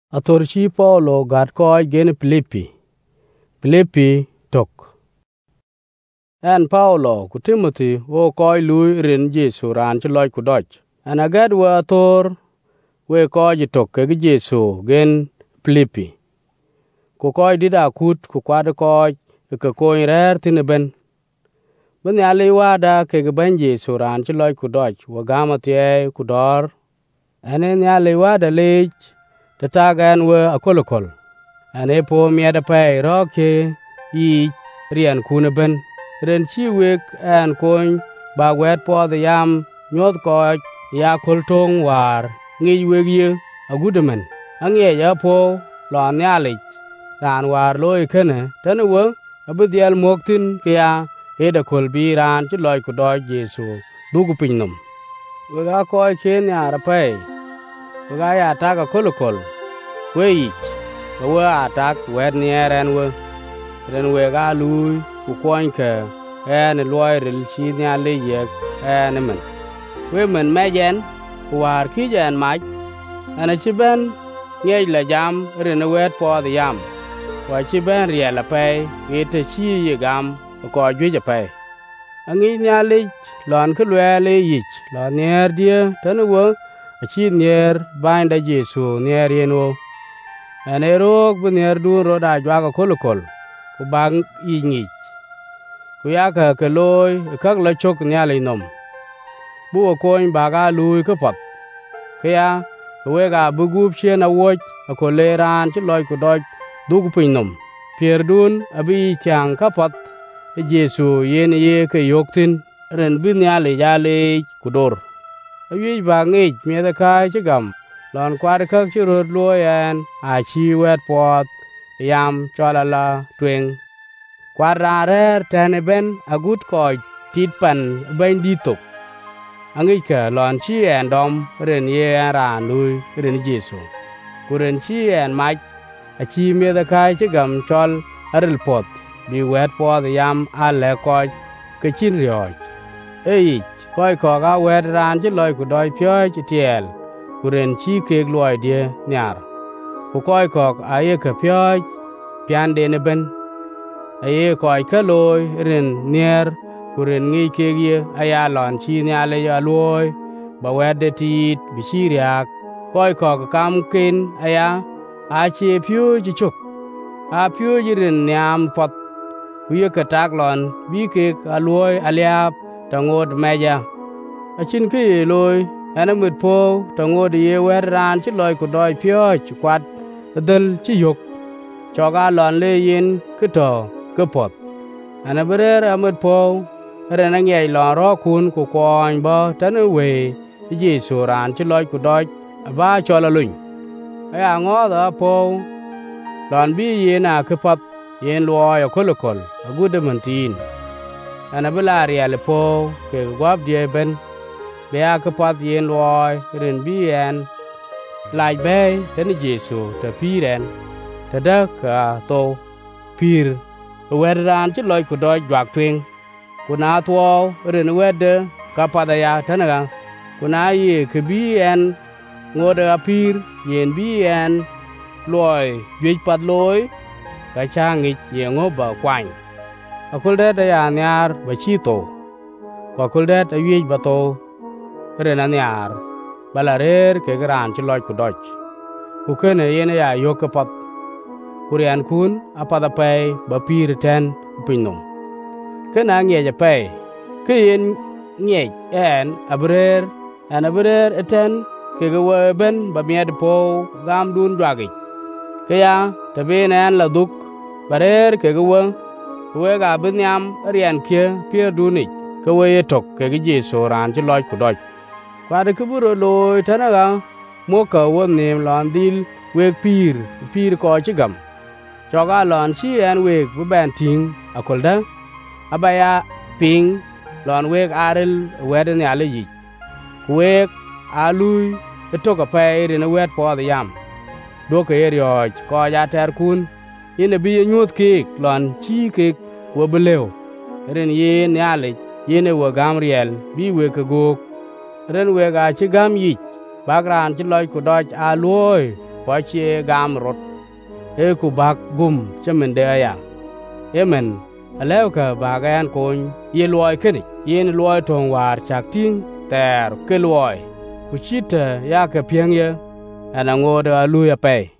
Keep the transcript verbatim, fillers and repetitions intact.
Atorchi Paulo gat koi gen Philippi. Philippi tok. En Paulo ku Timothy wo koi lui rin Jesu ran chloi ku doj. En agad wo ator we koi jitok ke Jesu gen Philippi. Ku koi dida kut ku kwad koi ke koi rer tine ben. Ben yali wada ke ben Jesu ran chloi ku doj wo gama tie ku dor. En yali wada lej tatagan we akolokol. Ane po miada pay roke yi rian kuna ben. Ren chi wek en koin ba wet po the yam nyot ko ya kultong war ngi weg ye agudemen. Angie ya po lo nyalik ran war loy kene tan wo abudial moktin kya eda kol bi ran chi loy ku do Jesu dugu pinnum. Wega ko chen ya rapay. Wega ya taga kolokol. We ich, we attack wet near and we, then we got Louis, who coined her, and a lawyer, she nearly yet, and a man. Women, Majan, who are Kija and Mike, and a chiban, yet la jam, in a word for the yam. Why chiban real a pay, it a she a gum, a cord with a pay. And in nearly, Lon could wearly each, Lon near dear, turn a work, a chi near, bind a Jesu near you know. En erok benir dun roda jwaga kolokol ku bang yingi ku yaka ke loy kak la chok nyali nom bu koin baga lui ke pot kya we ga bugup chen a woj ko leran chi loy ku doj dug pin nom pier dun abi chang ka pot Jesu yen ye ke yoktin ren bin nyali jale ku dor ayi ba ngi me da kai chi gam lon kwar kak chi rod loyen a chi wet pot yam cholala twing kwara rer tane ben agut ko titpan ben ditok angika lon chi en dom ren ye ran lui ren Jesu kuren chi en mach a chi me da kai chi gam chol aril pot bi wet pot yam a le ko ke chin rioj ei koi ko ga wet ran chi loy ku doi pyo chi tiel kuren chi kek loy die nyar ku koy kok aye ke pyoj pian de ne ben aye koy ke loy ren nier kuren ngi kek ye aya lon chi nyale ya loy ba wede tit bi chi riak koy kok kam kin aya a che pyo ji chuk a pyo ji ren nyam pot ku ye ke tak lon bi kek a loy aliap tangod meja achin ke loy ana mit po tangod ye wer ran chi loy ku doy pyoj kwat dal chi yok choga lon le yin kito ke pot ana berer amit po rena ngey lon ro kun ku koin ba tan we Jesu ran chi loy ku doj ba chola luny aya ngo da po lon bi yin a ke pot yin loy kolokol agude mantin ana bela riel po ke gwab die ben be a ke pot yin loy ren bi en lai bay ten Jesu ta piren ta da ka to pir wer ran chi loy ku doj jwak twing kuna tuo ren wede ka pada ya tanaga kuna ye ke bi en ngode a pir yen bi en loy jwej pat loy ka changi ye ngoba kwany akulde da ya nyar ba chi to ko akulde ta yej ba to ren anyar balarer ke gran chi loy ku doj ku kene yene ya yok pat kurian kun apada pay ba pir ten pinnum kena nge ja pay ke yen nge en abrer en abrer eten ke ge ben ba mied po gam dun jwagi ke ya taben en la duk barer ke ge we we ga binyam rian ke pier duni ke we tok ke ge Jesu ran chi loy ku doj kwade kuburo loy tanaga moka won nim lon dil weg pir pir ko chigam choga lon chi en weg bu ben ting akolda abaya ping lon weg arel weden ya leji weg alui etoka pay rin wed po the yam do ke erioj ko ja ter kun ine bi nyut kek lon chi kek wo beleo rin ye nyale yene wo gamriel bi we ke gok ren we ga chi gam yi bagran chi loy ku doj a loy kwa che gam rot e ku bak gum chemen de ya emen alew ka bagan kon ye loy keni yen loy tong war chak ting ter ke loy ku chita ya ka pieng ye ana ngode alu ya pe